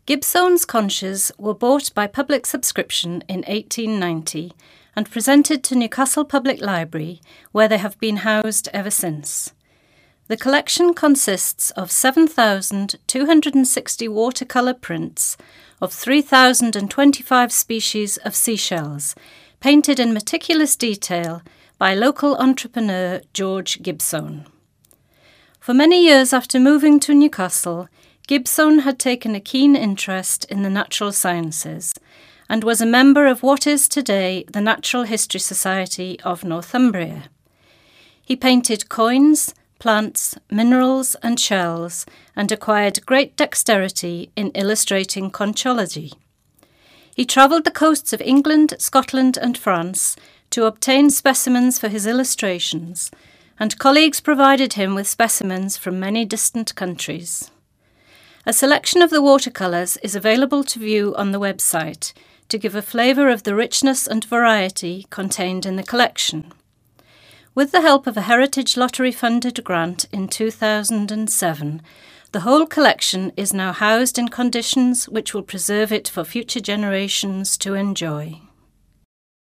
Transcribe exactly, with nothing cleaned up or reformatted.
Gibbsone's conches were bought by public subscription in eighteen ninety and presented to Newcastle Public Library, where they have been housed ever since. The collection consists of seven thousand two hundred sixty watercolour prints of three thousand twenty-five species of seashells, painted in meticulous detail by local entrepreneur George Gibbsone. For many years after moving to Newcastle, Gibbsone had taken a keen interest in the natural sciences and was a member of what is today the Natural History Society of Northumbria. He painted coins, plants, minerals and shells, and acquired great dexterity in illustrating conchology. He travelled the coasts of England, Scotland and France to obtain specimens for his illustrations, and colleagues provided him with specimens from many distant countries. A selection of the watercolours is available to view on the website to give a flavour of the richness and variety contained in the collection. With the help of a Heritage Lottery-funded grant in two thousand seven, the whole collection is now housed in conditions which will preserve it for future generations to enjoy.